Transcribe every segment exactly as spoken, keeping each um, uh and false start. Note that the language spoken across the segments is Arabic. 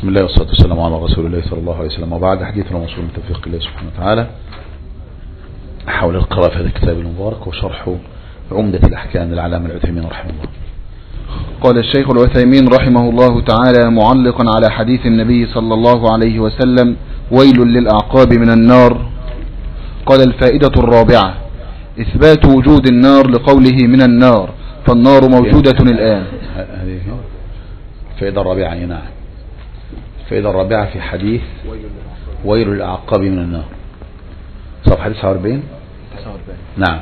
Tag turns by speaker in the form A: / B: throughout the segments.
A: بسم الله والصلاة والسلام على رسول الله صلى الله عليه وسلم. وبعد، حديثنا موصول من توفيق الله سبحانه وتعالى حول القراءة في هذا الكتاب المبارك وشرحه عمدة الأحكام للعلامة العثيمين رحمه الله.
B: قال الشيخ العثيمين رحمه الله تعالى معلقا على حديث النبي صلى الله عليه وسلم: ويل للأعقاب من النار. قال: الفائدة الرابعة إثبات وجود النار لقوله من النار، فالنار موجودة الآن.
A: هذه الفائدة الرابعة. نعم، الفائدة الرابعة في حديث ويل للأعقاب من النار، صفحة تسعة وأربعين. نعم.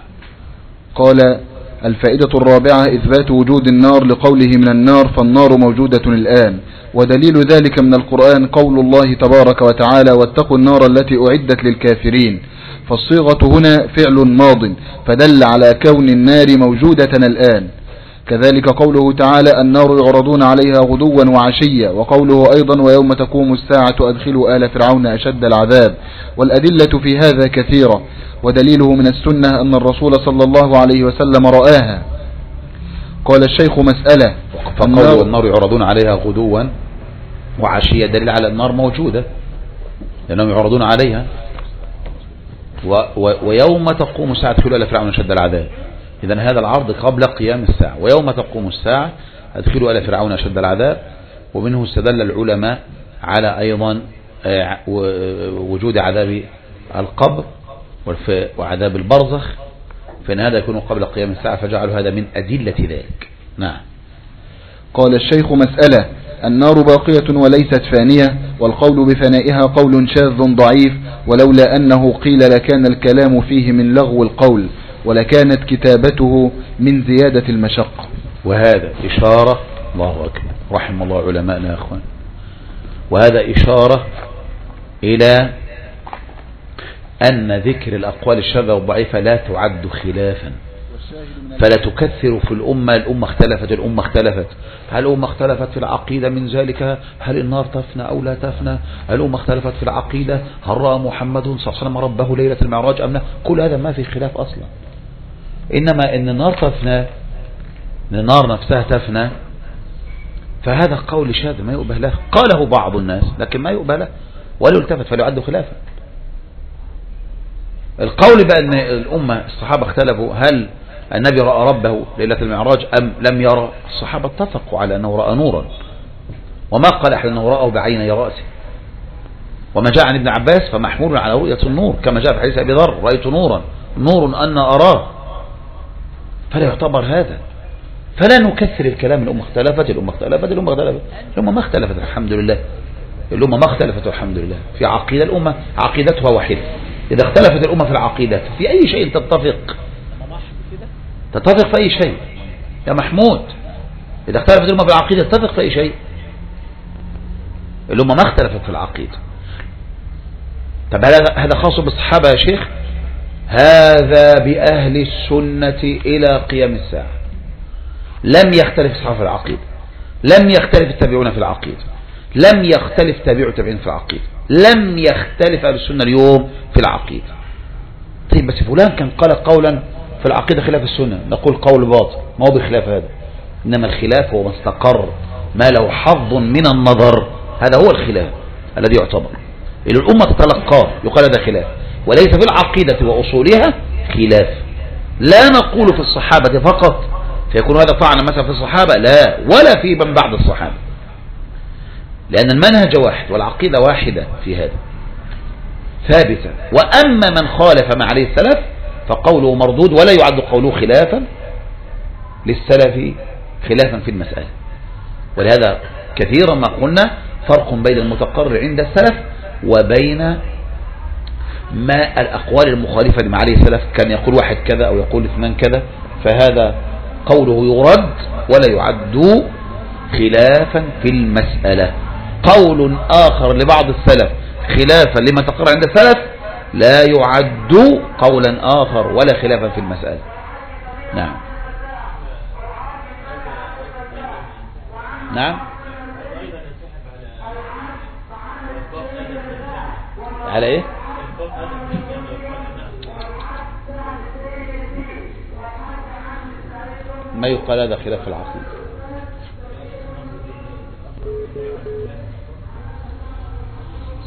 B: قال: الفائدة الرابعة إثبات وجود النار لقوله من النار، فالنار موجودة الآن. ودليل ذلك من القرآن قول الله تبارك وتعالى: واتقوا النار التي أعدت للكافرين. فالصيغة هنا فعل ماض، فدل على كون النار موجودة الآن. كذلك قوله تعالى: النار يعرضون عليها غدوا وعشيا. وقوله أيضا: ويوم تقوم الساعة أدخلوا آل فرعون أشد العذاب. والأدلة في هذا كثيرة، ودليله من السنة أن الرسول صلى الله عليه وسلم رآها. قال الشيخ: مسألة.
A: فقوله النار يعرضون عليها غدوا وعشيا دليل على النار موجودة، لأنهم يعرضون عليها. و و ويوم تقوم الساعة أدخلوا آل فرعون أشد العذاب، إذن هذا العرض قبل قيام الساعة. ويوم تقوم الساعة أدخلوا آل فرعون أشد العذاب. ومنه استدل العلماء على أيضا وجود عذاب القبر وعذاب البرزخ، فإن هذا يكون قبل قيام الساعة، فجعلوا هذا من أدلة ذلك. نعم.
B: قال الشيخ: مسألة. النار باقية وليست فانية، والقول بفنائها قول شاذ ضعيف، ولولا أنه قيل لكان الكلام فيه من لغو القول، ولكانت كتابته من زيادة المشقة.
A: وهذا إشارة، الله أكبر، رحم الله علماءنا يا أخوان، وهذا إشارة إلى أن ذكر الأقوال الشاذة والضعيفة لا تعد خلافا، فلا تكثر في الأمة. الأمة اختلفت، الأمة اختلفت هل الأمة اختلفت في العقيدة من ذلك؟ هل النار تفنى أو لا تفنى؟ الأمة اختلفت في العقيدة هل رأى محمد صلى الله عليه وسلم ربه ليلة المعراج أم لا؟ كل هذا ما في خلاف أصلا. إنما إن النار تفنى، إن النار نفسها تفنى، فهذا قول شاذ ما يؤبه له، قاله بعض الناس لكن ما يؤبه له ولا يلتفت، فلا يعد خلافا. القول بأن الأمة الصحابة اختلفوا هل النبي رأى ربه ليلة المعراج أم لم يرى، الصحابة اتفقوا على أنه رأى نورا، وما قال أحد أنه رأه بعيني رأسه. وما جاء عن ابن عباس فمحمول على رؤية النور، كما جاء في حديث أبي ذر: رأيت نورا نور أن أراه. فلا يعتبر هذا، فلا نكثر الكلام. الأمة اختلفت، الأمة اختلفت، الأمة اختلفت، الأمة ما اختلفت الحمد لله، الأمة ما اختلفت الحمد لله في عقيدة. الأمة عقيدتها واحدة. إذا اختلفت الأمة في العقيدة في أي شيء تتفق، تتفق في أي شيء يا محمود. إذا اختلفت الأمة في العقيدة تتفق في أي شيء. الأمة ما اختلفت في العقيدة. طب هذا خاص بالصحابة يا شيخ؟ هذا بأهل السنة إلى قيام الساعة. لم يختلف الصحابة في العقيدة، لم يختلف التابعون في العقيدة، لم يختلف تابعوا التابعين في العقيدة، لم يختلف أهل السنة اليوم في العقيدة. طيب بس فلان كان قال قولا في العقيدة خلاف السنة، نقول قول باطل، ما هو بخلاف هذا. إنما الخلاف هو ما استقر، ما له حظ من النظر، هذا هو الخلاف الذي يعتبر إلى الأمة تتلقاه، يقال هذا خلاف، وليس في العقيدة وأصولها خلاف. لا نقول في الصحابة فقط فيكون هذا طعن مثلا في الصحابة، لا، ولا في من بعد الصحابة، لأن المنهج واحد والعقيدة واحدة في هذا ثابتة. وأما من خالف ما عليه السلف فقوله مردود، ولا يعد قوله خلافا للسلف، خلافا في المسألة. ولهذا كثيرا ما قلنا فرق بين المتقرر عند السلف وبين ما الأقوال المخالفة لما عليه السلف، كان يقول واحد كذا أو يقول اثنان كذا، فهذا قوله يرد ولا يعد خلافا في المسألة. قول آخر لبعض السلف خلافا لما تقرر عند السلف لا يعد قولا آخر ولا خلافا في المسألة. نعم. نعم. على ايه؟ ما يقال هذا خلاف العقيدة.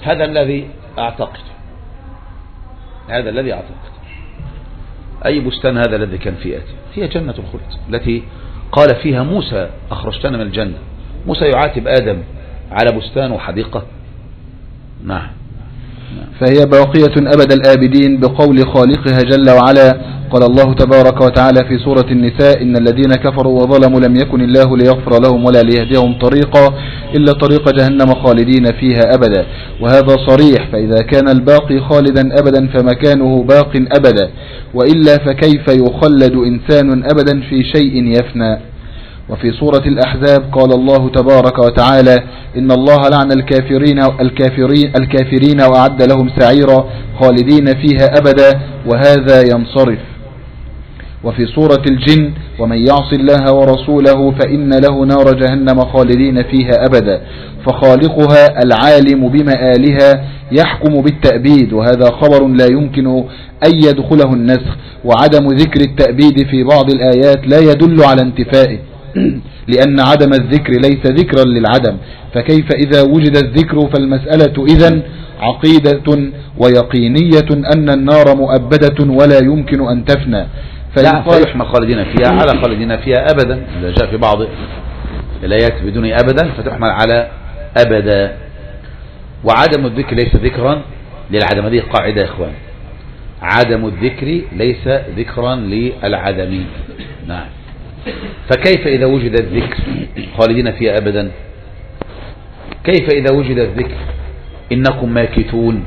A: هذا الذي أعتقد هذا الذي أعتقد أي بستان هذا الذي كان فيه آتي هي جنة الخلد التي قال فيها موسى أخرجتنا من الجنة. موسى يعاتب آدم على بستان وحديقة. نعم.
B: فهي باقية أبد الآبدين بقول خالقها جل وعلا. قال الله تبارك وتعالى في سورة النساء إن الذين كفروا وظلموا لم يكن الله ليغفر لهم ولا ليهديهم طريقا إلا طريق جهنم خالدين فيها أبدا. وهذا صريح، فإذا كان الباقي خالدا أبدا فمكانه باق أبدا، وإلا فكيف يخلد إنسان أبدا في شيء يفنى. وفي سورة الأحزاب قال الله تبارك وتعالى إن الله لعن الكافرين الكافرين الكافرين وأعد لهم سعيرا خالدين فيها أبدا، وهذا ينصرف. وفي سورة الجن ومن يعص الله ورسوله فإن له نار جهنم خالدين فيها أبدا. فخالقها العالم بمآلها يحكم بالتأبيد، وهذا خبر لا يمكن أن يدخله النسخ. وعدم ذكر التأبيد في بعض الآيات لا يدل على انتفائه، لأن عدم الذكر ليس ذكرا للعدم، فكيف إذا وجد الذكر؟ فالمسألة إذن عقيدة ويقينية أن النار مؤبدة ولا يمكن أن تفنى.
A: لا فيحمى خالدين فيها على خالدين فيها أبدا، إذا جاء في بعض الآيات بدون أبدا فتحمل على أبدا. وعدم الذكر ليس ذكرا للعدم، هذه قاعدة يا إخوان، عدم الذكر ليس ذكرا للعدم. نعم. فكيف إذا وجد الذكر خالدين فيها أبدا؟ كيف إذا وجد الذكر إنكم ماكثون؟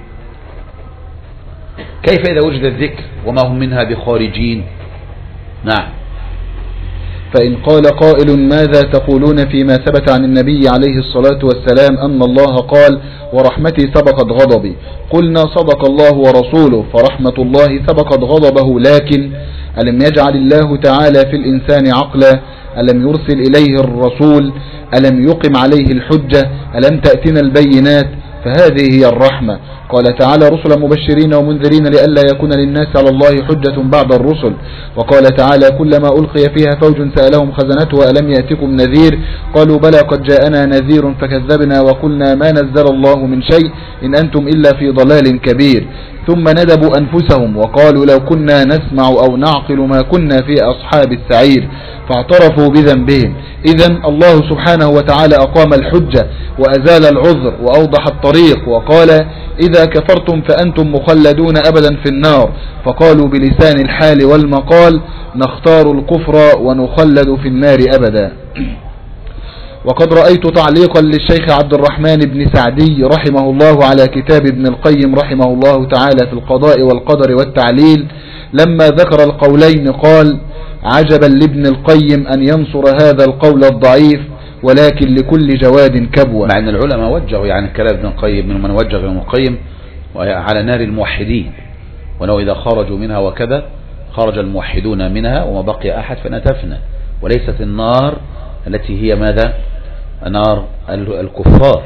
A: كيف إذا وجد الذكر وما هم منها بخارجين؟ نعم.
B: فإن قال قائل ماذا تقولون فيما ثبت عن النبي عليه الصلاة والسلام أن الله قال ورحمتي سبقت غضبي؟ قلنا صدق الله ورسوله، فرحمة الله سبقت غضبه، لكن ألم يجعل الله تعالى في الإنسان عقلا؟ ألم يرسل إليه الرسول؟ ألم يقم عليه الحجة؟ ألم تأتنا البينات؟ فهذه هي الرحمة. قال تعالى رسلا مبشرين ومنذرين لئلا يكون للناس على الله حجة بعد الرسل. وقال تعالى كلما ألقي فيها فوج سألهم خزنته ألم يأتكم نذير؟ قالوا بلى قد جاءنا نذير فكذبنا وقلنا ما نزل الله من شيء إن أنتم إلا في ضلال كبير. ثم ندبوا أنفسهم وقالوا لو كنا نسمع أو نعقل ما كنا في أصحاب السعير، فاعترفوا بذنبهم. إذن الله سبحانه وتعالى أقام الحجة وأزال العذر وأوضح الطريق، وقال إذا كفرتم فأنتم مخلدون أبدا في النار. فقالوا بلسان الحال والمقال نختار الكفر ونخلد في النار أبدا. وقد رأيت تعليقا للشيخ عبد الرحمن بن سعدي رحمه الله على كتاب ابن القيم رحمه الله تعالى في القضاء والقدر والتعليل، لما ذكر القولين قال عجبا لابن القيم أن ينصر هذا القول الضعيف، ولكن لكل جواد كبوة.
A: مع أن العلماء وجهوا يعني كلام ابن القيم، من من وجه ابن القيم على نار الموحدين، ولو إذا خرجوا منها وكذا خرج الموحدون منها وما بقي أحد فنتفنى، وليست النار التي هي ماذا؟ نار الكفار.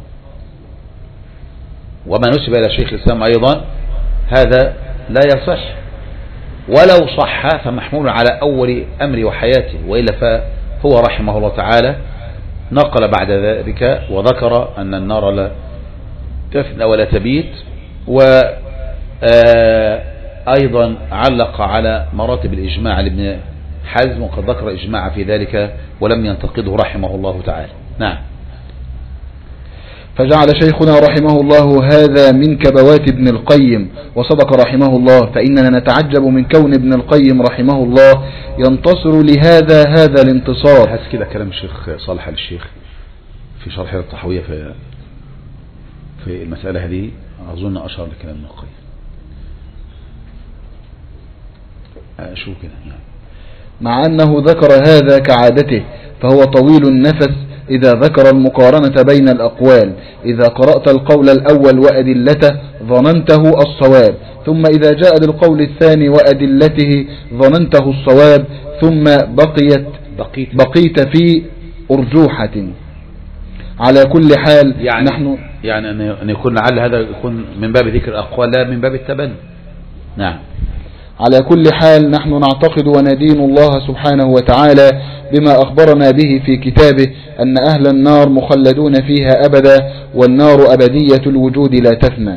A: وما نسب إلى شيخ الإسلام أيضا هذا لا يصح، ولو صح فمحمول على أول أمر وحياته، وإلا فهو رحمه الله تعالى نقل بعد ذلك وذكر أن النار لا تفنى ولا تبيت، وأيضا علق على مراتب الإجماع لابن حزم، وقد ذكر إجماع في ذلك ولم ينتقده رحمه الله تعالى. نعم.
B: فجعل شيخنا رحمه الله هذا من كبوات ابن القيم، وصدق رحمه الله، فإننا نتعجب من كون ابن القيم رحمه الله ينتصر لهذا هذا الانتصار.
A: حس كده كلام الشيخ صالح الشيخ في شرح الطحوية في في المسألة هذه، أظن أشار لكلام ابن القيم. شو كده يعني.
B: مع أنه ذكر هذا كعادته، فهو طويل النفس إذا ذكر المقارنة بين الأقوال. إذا قرأت القول الأول وأدلته ظننته الصواب، ثم إذا جاء للقول الثاني وأدلته ظننته الصواب، ثم بقيت
A: بقيت,
B: بقيت في أرجوحة. على كل حال
A: يعني
B: نحن
A: يعني أن يكون لعل هذا يكون من باب ذكر الأقوال لا من باب التبني. نعم.
B: على كل حال نحن نعتقد وندين الله سبحانه وتعالى بما أخبرنا به في كتابه أن أهل النار مخلدون فيها أبدا، والنار أبدية الوجود لا تفنى.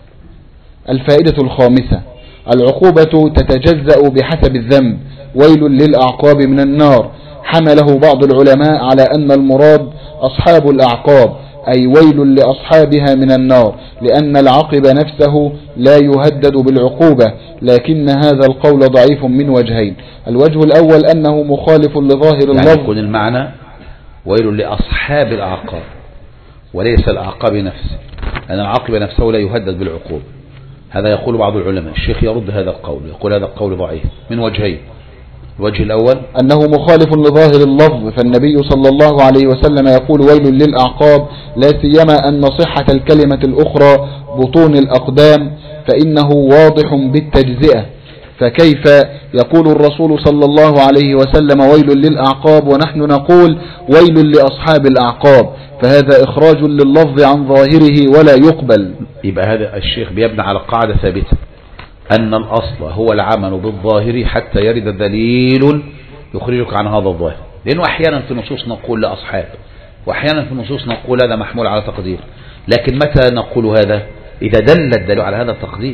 B: الفائدة الخامسة: العقوبة تتجزأ بحسب الذنب. ويل للأعقاب من النار. حمله بعض العلماء على أن المراد أصحاب الأعقاب، أي ويل لأصحابها من النار، لأن العقب نفسه لا يهدد بالعقوبة، لكن هذا القول ضعيف من وجهين. الوجه الأول أنه مخالف لظاهر اللفظ،
A: يعني يكون المعنى ويل لأصحاب الأعقاب وليس الأعقاب نفسه، لأن العقب نفسه لا يهدد بالعقوبة. هذا يقول بعض العلماء. الشيخ يرد هذا القول، يقول هذا القول ضعيف من وجهين. الوجه الأول
B: أنه مخالف لظاهر اللفظ، فالنبي صلى الله عليه وسلم يقول ويل للأعقاب، لا سيما أن صحة الكلمة الأخرى بطون الأقدام، فإنه واضح بالتجزئة. فكيف يقول الرسول صلى الله عليه وسلم ويل للأعقاب ونحن نقول ويل لأصحاب الأعقاب؟ فهذا إخراج لللفظ عن ظاهره ولا يقبل.
A: يبقى هذا الشيخ بيبنى على قاعدة ثابتة، أن الأصل هو العمل بالظاهر حتى يرد دليل يخرجك عن هذا الظاهر. لأنه أحيانا في نصوص نقول لأصحاب، وأحيانا في نصوص نقول هذا محمول على تقدير. لكن متى نقول هذا؟ إذا دل الدليل على هذا التقدير،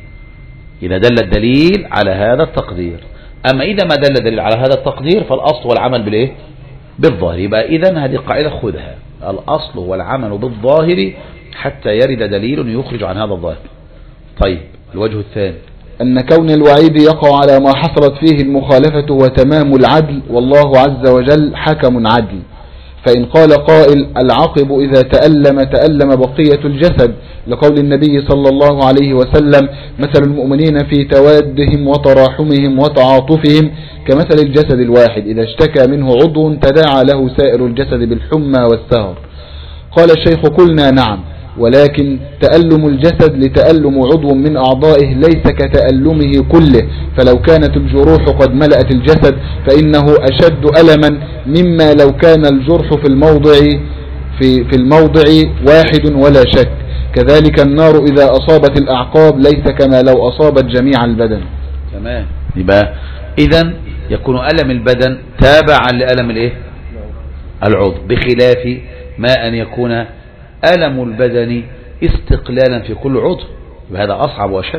A: إذا دل الدليل على هذا التقدير. أما إذا ما دل الدليل على هذا التقدير فالأصل هو العمل بالإيه؟ بالظاهر. يبقى إذن هذه قاعدة خذها، الأصل هو العمل بالظاهر حتى يرد دليل يخرج عن هذا الظاهر. طيب الوجه الثاني
B: أن كون الوعيد يقع على ما حصلت فيه المخالفة وتمام العدل، والله عز وجل حكم عدل. فإن قال قائل العقب إذا تألم تألم بقية الجسد، لقول النبي صلى الله عليه وسلم مثل المؤمنين في توادهم وتراحمهم وتعاطفهم كمثل الجسد الواحد إذا اشتكى منه عضو تداعى له سائر الجسد بالحمى والسهر. قال الشيخ قلنا نعم، ولكن تألم الجسد لتألم عضو من أعضائه ليس كتألمه كله، فلو كانت الجروح قد ملأت الجسد فإنه أشد ألما مما لو كان الجرح في الموضع في, في الموضع واحد ولا شك. كذلك النار إذا أصابت الأعقاب ليس كما لو أصابت جميع البدن.
A: تمام. يبقى إذن يكون ألم البدن تابعا لألم الإيه؟ العضو، بخلاف ما أن يكون ألم البدن استقلالا في كل عضو، وهذا أصعب وأشد.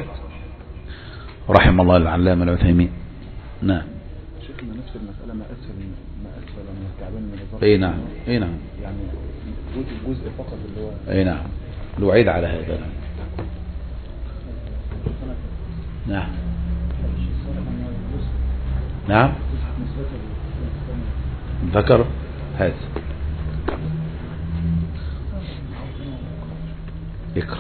A: رحم الله العلامة العثيمين. نعم.
B: شيخنا نفس المسألة ما أسفل ما أسفل من الكعبين من الظهر.
A: أي نعم. أي نعم.
B: يعني جزء جزء فقط اللي هو.
A: أي نعم. الوعيد على هذا. نعم. نعم. ذكر هذا. يكرم.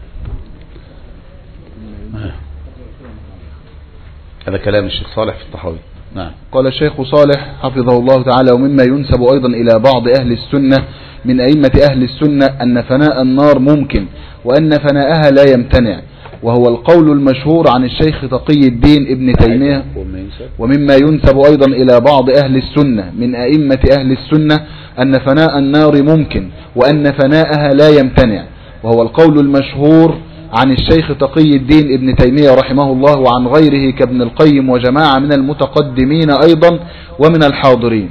A: هذا كلام الشيخ صالح في الطحاوي. نعم.
B: قال الشيخ صالح حفظه الله تعالى ومما ينسب أيضا إلى بعض أهل السنة من أئمة أهل السنة أن فناء النار ممكن، وأن فناءها لا يمتنع، وهو القول المشهور عن الشيخ تقي الدين ابن تيمية. ومما ينسب أيضا إلى بعض أهل السنة من أئمة أهل السنة أن فناء النار ممكن، وأن فناءها لا يمتنع، وهو القول المشهور عن الشيخ تقي الدين ابن تيمية رحمه الله وعن غيره كابن القيم وجماعة من المتقدمين أيضا ومن الحاضرين.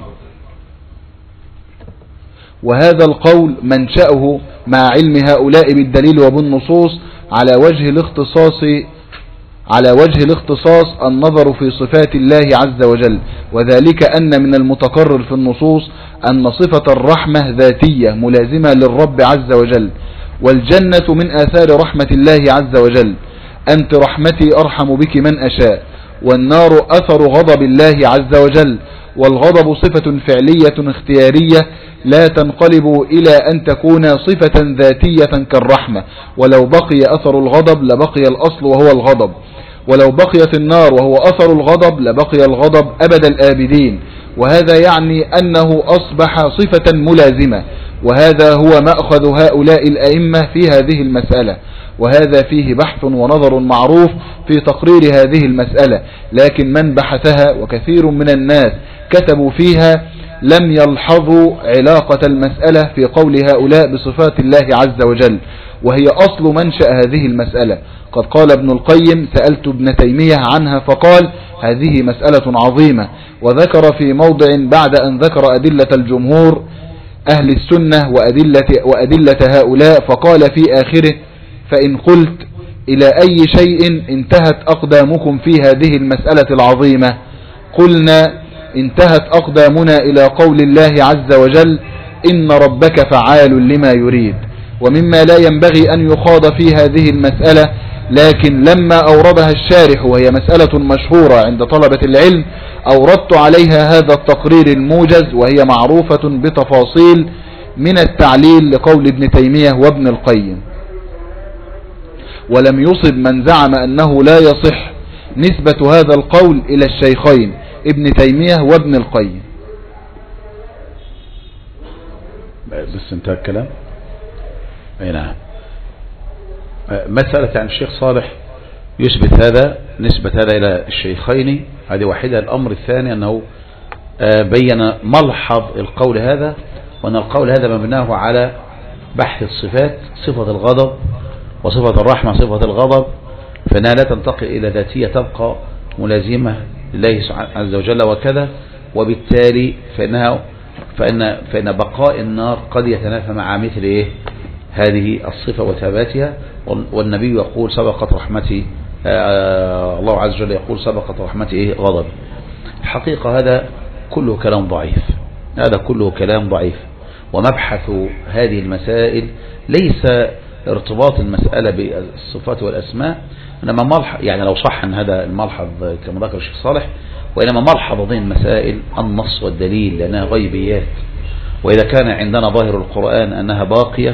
B: وهذا القول منشأه مع علم هؤلاء بالدليل وبالنصوص على وجه الاختصاص على وجه الاختصاص النظر في صفات الله عز وجل، وذلك أن من المتقرر في النصوص أن صفة الرحمة ذاتية ملازمة للرب عز وجل، والجنة من آثار رحمة الله عز وجل، أنت رحمتي أرحم بك من أشاء، والنار أثر غضب الله عز وجل، والغضب صفة فعلية اختيارية لا تنقلب إلى أن تكون صفة ذاتية كالرحمة، ولو بقي أثر الغضب لبقي الأصل وهو الغضب، ولو بقيت النار وهو أثر الغضب لبقي الغضب أبد الآبدين، وهذا يعني أنه أصبح صفة ملازمة، وهذا هو مأخذ هؤلاء الأئمة في هذه المسألة، وهذا فيه بحث ونظر معروف في تقرير هذه المسألة، لكن من بحثها وكثير من الناس كتبوا فيها لم يلحظوا علاقة المسألة في قول هؤلاء بصفات الله عز وجل، وهي أصل منشأ هذه المسألة. قد قال ابن القيم: سألت ابن تيمية عنها فقال: هذه مسألة عظيمة. وذكر في موضع بعد أن ذكر أدلة الجمهور أهل السنة وأدلة, وأدلة هؤلاء فقال في آخره: فإن قلت إلى أي شيء انتهت أقدامكم في هذه المسألة العظيمة؟ قلنا: انتهت أقدامنا إلى قول الله عز وجل: إن ربك فعال لما يريد. ومما لا ينبغي أن يخاض في هذه المسألة، لكن لما أوردها الشارح وهي مسألة مشهورة عند طلبة العلم أوردت عليها هذا التقرير الموجز، وهي معروفة بتفاصيل من التعليل لقول ابن تيمية وابن القيم. ولم يصب من زعم أنه لا يصح نسبة هذا القول إلى الشيخين ابن تيمية وابن القيم.
A: بس انتهى الكلام. اي نعم. مسألة عن الشيخ صالح يثبت هذا، نسبة هذا إلى الشيخين، هذه واحدة. الأمر الثاني أنه بين ملحظ القول هذا، وأن القول هذا مبناه على بحث الصفات، صفة الغضب وصفة الرحمة صفة الغضب، فإنها لا تنتقل إلى ذاتية، تبقى ملازمة لله عز وجل وكذا، وبالتالي فإنها فإن, فإن بقاء النار قد يتنافى مع مثل إيه هذه الصفة وثباتها. والنبي يقول: سبقت رحمتي، آه الله عز وجل يقول: سبقت رحمتي إيه غضب. الحقيقة هذا كله كلام ضعيف، هذا كله كلام ضعيف. ومبحث هذه المسائل ليس ارتباط المسألة بالصفات والأسماء، إنما ملحظ، يعني لو صح أن هذا الملحظ كما ذكر الشيخ صالح، وإنما ملحظ هذه المسائل النص والدليل، لأنها غيبيات. وإذا كان عندنا ظاهر القرآن أنها باقية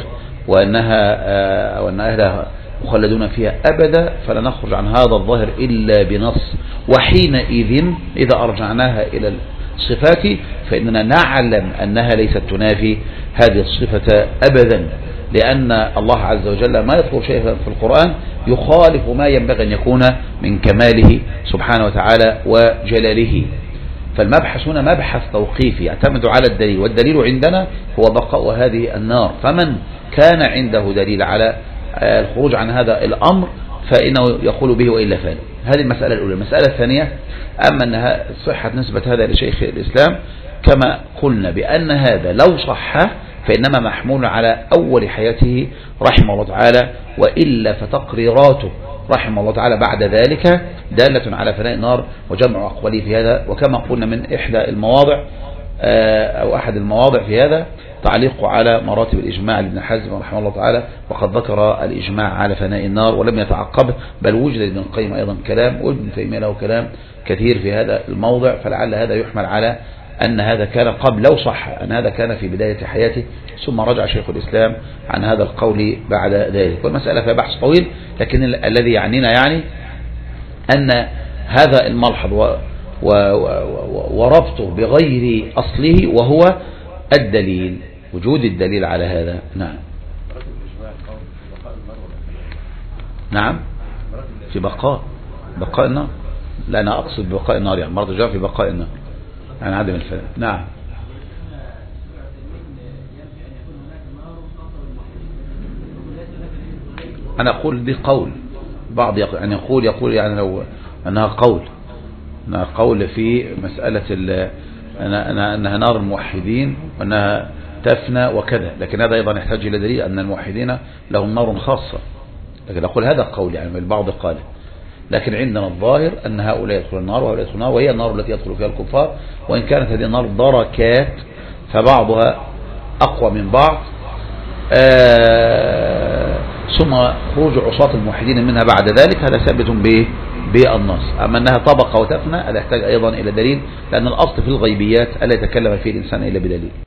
A: وأنها وأن أهلها مخلدون فيها أبدا، فلا نخرج عن هذا الظاهر إلا بنص. وحينئذ إذا أرجعناها إلى الصفات فإننا نعلم أنها ليست تنافي هذه الصفة أبدا، لأن الله عز وجل ما يذكر شيئا في القرآن يخالف ما ينبغي أن يكون من كماله سبحانه وتعالى وجلاله. فالمبحث هنا مبحث توقيفي يعتمد على الدليل، والدليل عندنا هو بقاء هذه النار. فمن كان عنده دليل على الخروج عن هذا الأمر فإنه يقول به وإلا فعل. هذه المسألة الأولى. المسألة الثانية: أما أنها صحة نسبة هذا لشيخ الإسلام، كما قلنا بأن هذا لو صح فإنما محمول على أول حياته رحمه الله تعالى، وإلا فتقريراته رحمه الله تعالى بعد ذلك دالة على فناء النار وجمع أقواله في هذا. وكما قلنا من إحدى المواضع أو أحد المواضع في هذا تعليقه على مراتب الإجماع لابن حزم رحمه الله تعالى، وقد ذكر الإجماع على فناء النار ولم يتعقبه، بل وجد ابن القيم أيضا كلام، وابن تيمية له كلام كثير في هذا الموضع. فلعل هذا يحمل على أن هذا كان قبل، لو صح أن هذا كان في بداية حياته، ثم رجع شيخ الإسلام عن هذا القول بعد ذلك. والمسألة فيها بحث طويل، لكن الذي يعنينا يعني أن هذا الملحظ و و و وربطه بغير أصله وهو الدليل، وجود الدليل على هذا. نعم نعم في بقاء بقاء النار. لا أنا أقصد بقاء النار، يعني مرض جاء في بقاء النار عن عدم الفناء. نعم أنا أقول دي قول بعض يعني يقول يقول يعني لو أنها قول أنها قول في مسألة أنها, أنها نار الموحدين وأنها تفنى وكذا، لكن هذا أيضا يحتاج إلى دليل أن الموحدين لهم نار خاصة، لكن أقول هذا قول يعني البعض قال. لكن عندنا الظاهر أن هؤلاء يدخلون النار وهؤلاء يدخلون النار، وهي النار التي يدخل فيها الكفار، وإن كانت هذه النار دركات فبعضها أقوى من بعض. آه ثم خروج عصاة الموحدين منها بعد ذلك هذا ثابت بالنص. أما أنها طبقة وتفنى هذا يحتاج أيضا إلى دليل، لأن الأصل في الغيبيات ألا يتكلم فيه الإنسان إلا بدليل.